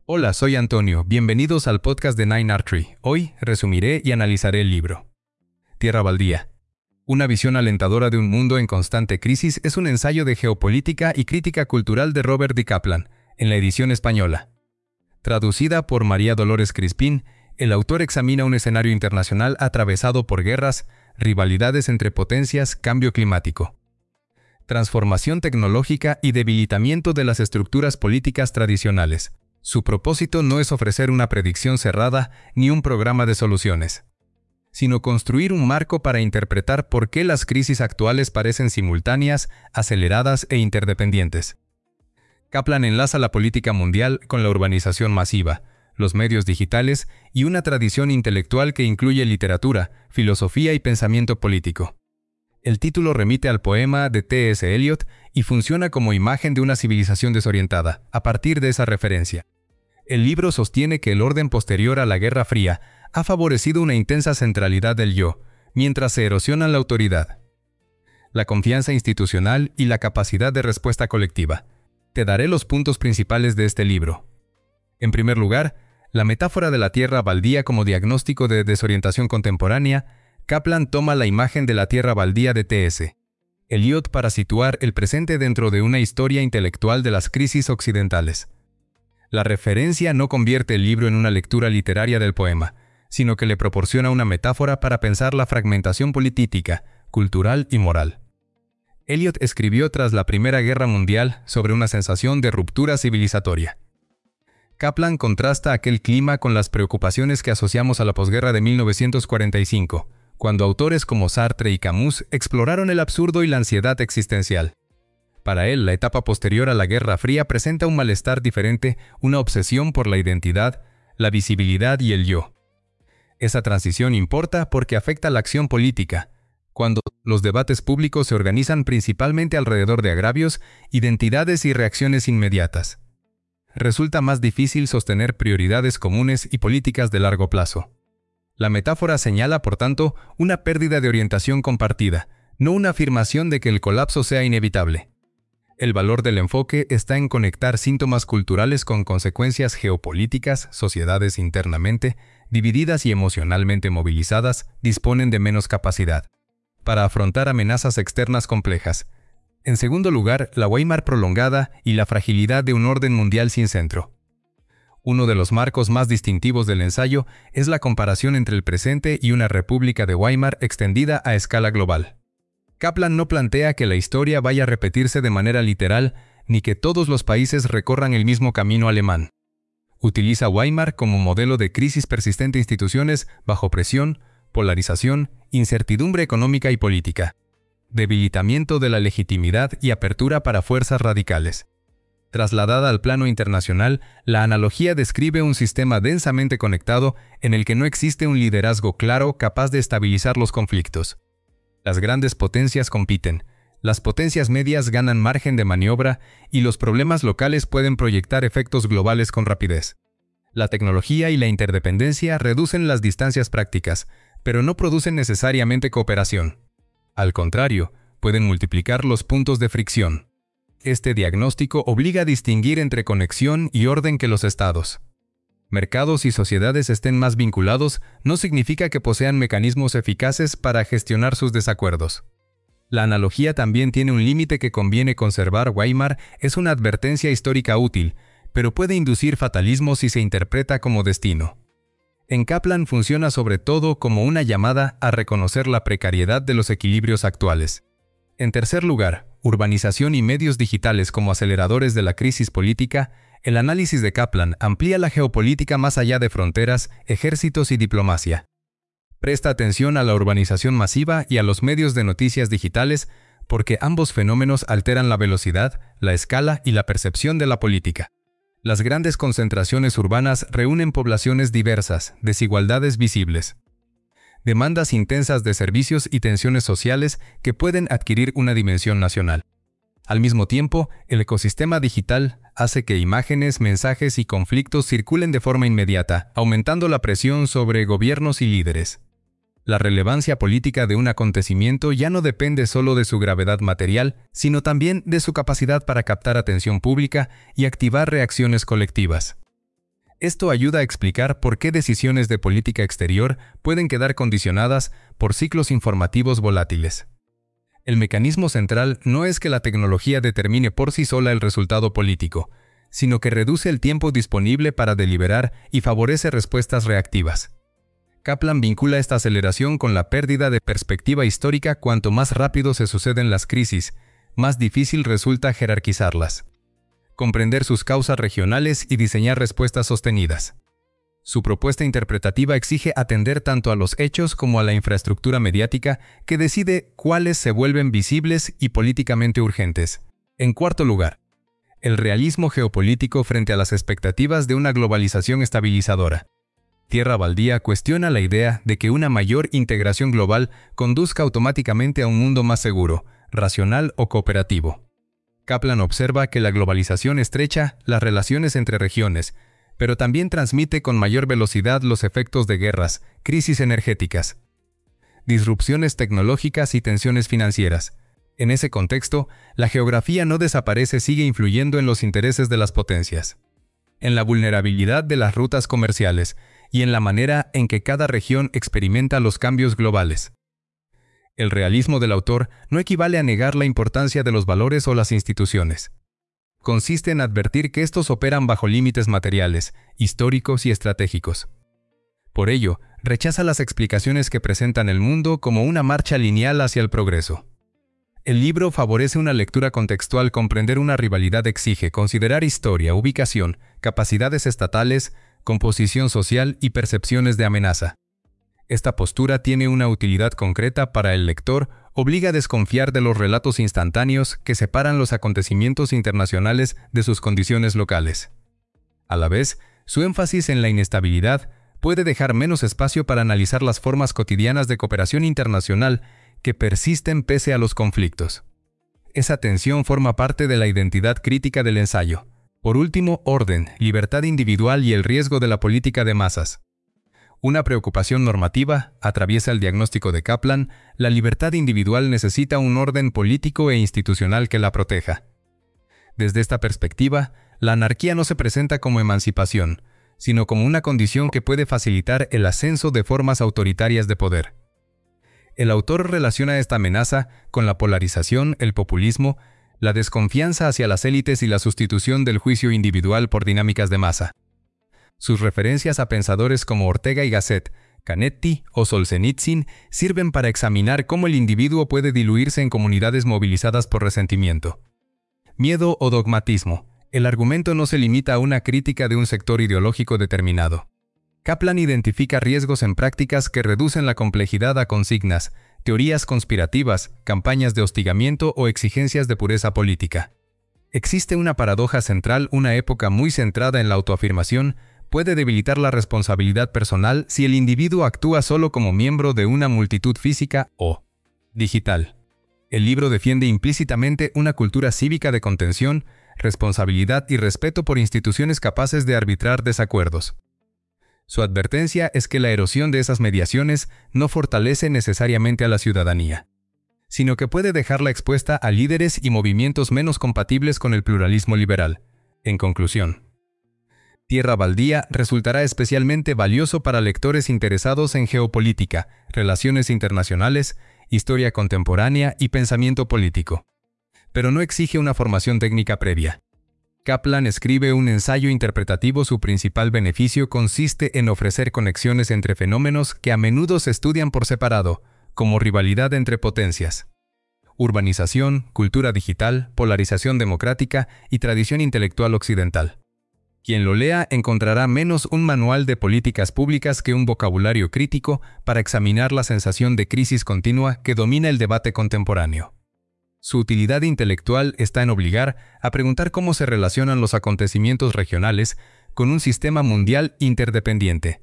Hola, soy Antonio. Bienvenidos al podcast de Nine Art Tree. Hoy resumiré y analizaré el libro. Tierra baldía. Una visión alentadora de un mundo en constante crisis es un ensayo de geopolítica y crítica cultural de Robert D. Kaplan, en la edición española. Traducida por María Dolores Crispín, el autor examina un escenario internacional atravesado por guerras, rivalidades entre potencias, cambio climático, transformación tecnológica y debilitamiento de las estructuras políticas tradicionales. Su propósito no es ofrecer una predicción cerrada ni un programa de soluciones, sino construir un marco para interpretar por qué las crisis actuales parecen simultáneas, aceleradas e interdependientes. Kaplan enlaza la política mundial con la urbanización masiva, los medios digitales y una tradición intelectual que incluye literatura, filosofía y pensamiento político. El título remite al poema de T.S. Eliot y funciona como imagen de una civilización desorientada, a partir de esa referencia. El libro sostiene que el orden posterior a la Guerra Fría ha favorecido una intensa centralidad del yo, mientras se erosiona la autoridad, la confianza institucional y la capacidad de respuesta colectiva. Te daré los puntos principales de este libro. En primer lugar, la metáfora de la tierra baldía como diagnóstico de desorientación contemporánea. Kaplan toma la imagen de la tierra baldía de T.S. Eliot para situar el presente dentro de una historia intelectual de las crisis occidentales. La referencia no convierte el libro en una lectura literaria del poema, sino que le proporciona una metáfora para pensar la fragmentación política, cultural y moral. Eliot escribió tras la Primera Guerra Mundial sobre una sensación de ruptura civilizatoria. Kaplan contrasta aquel clima con las preocupaciones que asociamos a la posguerra de 1945, cuando autores como Sartre y Camus exploraron el absurdo y la ansiedad existencial. Para él, la etapa posterior a la Guerra Fría presenta un malestar diferente, una obsesión por la identidad, la visibilidad y el yo. Esa transición importa porque afecta la acción política, cuando los debates públicos se organizan principalmente alrededor de agravios, identidades y reacciones inmediatas. Resulta más difícil sostener prioridades comunes y políticas de largo plazo. La metáfora señala, por tanto, una pérdida de orientación compartida, no una afirmación de que el colapso sea inevitable. El valor del enfoque está en conectar síntomas culturales con consecuencias geopolíticas. Sociedades internamente divididas y emocionalmente movilizadas disponen de menos capacidad para afrontar amenazas externas complejas. En segundo lugar, la Weimar prolongada y la fragilidad de un orden mundial sin centro. Uno de los marcos más distintivos del ensayo es la comparación entre el presente y una república de Weimar extendida a escala global. Kaplan no plantea que la historia vaya a repetirse de manera literal, ni que todos los países recorran el mismo camino alemán. Utiliza Weimar como modelo de crisis persistente de instituciones bajo presión, polarización, incertidumbre económica y política, debilitamiento de la legitimidad y apertura para fuerzas radicales. Trasladada al plano internacional, la analogía describe un sistema densamente conectado en el que no existe un liderazgo claro capaz de estabilizar los conflictos. Las grandes potencias compiten, las potencias medias ganan margen de maniobra y los problemas locales pueden proyectar efectos globales con rapidez. La tecnología y la interdependencia reducen las distancias prácticas, pero no producen necesariamente cooperación. Al contrario, pueden multiplicar los puntos de fricción. Este diagnóstico obliga a distinguir entre conexión y orden que los estados. Mercados y sociedades estén más vinculados no significa que posean mecanismos eficaces para gestionar sus desacuerdos. La analogía también tiene un límite que conviene conservar. Weimar es una advertencia histórica útil, pero puede inducir fatalismo si se interpreta como destino. En Kaplan funciona sobre todo como una llamada a reconocer la precariedad de los equilibrios actuales. En tercer lugar, urbanización y medios digitales como aceleradores de la crisis política. El análisis de Kaplan amplía la geopolítica más allá de fronteras, ejércitos y diplomacia. Presta atención a la urbanización masiva y a los medios de noticias digitales porque ambos fenómenos alteran la velocidad, la escala y la percepción de la política. Las grandes concentraciones urbanas reúnen poblaciones diversas, desigualdades visibles, demandas intensas de servicios y tensiones sociales que pueden adquirir una dimensión nacional. Al mismo tiempo, el ecosistema digital hace que imágenes, mensajes y conflictos circulen de forma inmediata, aumentando la presión sobre gobiernos y líderes. La relevancia política de un acontecimiento ya no depende solo de su gravedad material, sino también de su capacidad para captar atención pública y activar reacciones colectivas. Esto ayuda a explicar por qué decisiones de política exterior pueden quedar condicionadas por ciclos informativos volátiles. El mecanismo central no es que la tecnología determine por sí sola el resultado político, sino que reduce el tiempo disponible para deliberar y favorece respuestas reactivas. Kaplan vincula esta aceleración con la pérdida de perspectiva histórica. Cuanto más rápido se suceden las crisis, más difícil resulta jerarquizarlas, comprender sus causas regionales y diseñar respuestas sostenidas. Su propuesta interpretativa exige atender tanto a los hechos como a la infraestructura mediática que decide cuáles se vuelven visibles y políticamente urgentes. En cuarto lugar, el realismo geopolítico frente a las expectativas de una globalización estabilizadora. Tierra Baldía cuestiona la idea de que una mayor integración global conduzca automáticamente a un mundo más seguro, racional o cooperativo. Kaplan observa que la globalización estrecha las relaciones entre regiones, pero también transmite con mayor velocidad los efectos de guerras, crisis energéticas, disrupciones tecnológicas y tensiones financieras. En ese contexto, la geografía no desaparece, sigue influyendo en los intereses de las potencias, en la vulnerabilidad de las rutas comerciales y en la manera en que cada región experimenta los cambios globales. El realismo del autor no equivale a negar la importancia de los valores o las instituciones. Consiste en advertir que estos operan bajo límites materiales, históricos y estratégicos. Por ello, rechaza las explicaciones que presentan el mundo como una marcha lineal hacia el progreso. El libro favorece una lectura contextual. Comprender una rivalidad exige considerar historia, ubicación, capacidades estatales, composición social y percepciones de amenaza. Esta postura tiene una utilidad concreta para el lector, obliga a desconfiar de los relatos instantáneos que separan los acontecimientos internacionales de sus condiciones locales. A la vez, su énfasis en la inestabilidad puede dejar menos espacio para analizar las formas cotidianas de cooperación internacional que persisten pese a los conflictos. Esa tensión forma parte de la identidad crítica del ensayo. Por último, orden, libertad individual y el riesgo de la política de masas. Una preocupación normativa atraviesa el diagnóstico de Kaplan. La libertad individual necesita un orden político e institucional que la proteja. Desde esta perspectiva, la anarquía no se presenta como emancipación, sino como una condición que puede facilitar el ascenso de formas autoritarias de poder. El autor relaciona esta amenaza con la polarización, el populismo, la desconfianza hacia las élites y la sustitución del juicio individual por dinámicas de masa. Sus referencias a pensadores como Ortega y Gasset, Canetti o Solzhenitsyn sirven para examinar cómo el individuo puede diluirse en comunidades movilizadas por resentimiento, miedo o dogmatismo. El argumento no se limita a una crítica de un sector ideológico determinado. Kaplan identifica riesgos en prácticas que reducen la complejidad a consignas, teorías conspirativas, campañas de hostigamiento o exigencias de pureza política. Existe una paradoja central. Una época muy centrada en la autoafirmación puede debilitar la responsabilidad personal si el individuo actúa solo como miembro de una multitud física o digital. El libro defiende implícitamente una cultura cívica de contención, responsabilidad y respeto por instituciones capaces de arbitrar desacuerdos. Su advertencia es que la erosión de esas mediaciones no fortalece necesariamente a la ciudadanía, sino que puede dejarla expuesta a líderes y movimientos menos compatibles con el pluralismo liberal. En conclusión, Tierra Baldía resultará especialmente valioso para lectores interesados en geopolítica, relaciones internacionales, historia contemporánea y pensamiento político. Pero no exige una formación técnica previa. Kaplan escribe un ensayo interpretativo. Su principal beneficio consiste en ofrecer conexiones entre fenómenos que a menudo se estudian por separado, como rivalidad entre potencias, urbanización, cultura digital, polarización democrática y tradición intelectual occidental. Quien lo lea encontrará menos un manual de políticas públicas que un vocabulario crítico para examinar la sensación de crisis continua que domina el debate contemporáneo. Su utilidad intelectual está en obligar a preguntar cómo se relacionan los acontecimientos regionales con un sistema mundial interdependiente,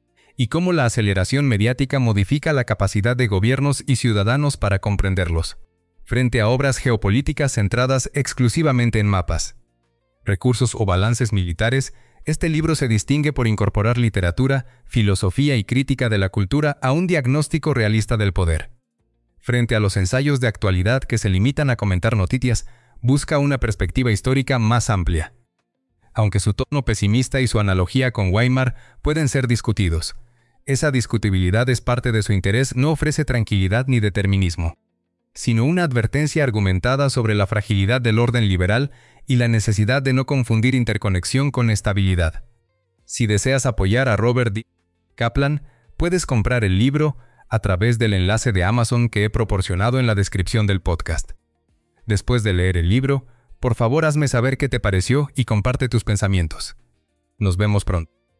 y cómo la aceleración mediática modifica la capacidad de gobiernos y ciudadanos para comprenderlos, frente a obras geopolíticas centradas exclusivamente en mapas, recursos o balances militares. Este libro se distingue por incorporar literatura, filosofía y crítica de la cultura a un diagnóstico realista del poder. Frente a los ensayos de actualidad que se limitan a comentar noticias, busca una perspectiva histórica más amplia. aunque su tono pesimista y su analogía con Weimar pueden ser discutidos. Esa discutibilidad es parte de su interés, no ofrece tranquilidad ni determinismo, sino una advertencia argumentada sobre la fragilidad del orden liberal y la necesidad de no confundir interconexión con estabilidad. Si deseas apoyar a Robert D. Kaplan, puedes comprar el libro a través del enlace de Amazon que he proporcionado en la descripción del podcast. Después de leer el libro, por favor hazme saber qué te pareció y comparte tus pensamientos. Nos vemos pronto.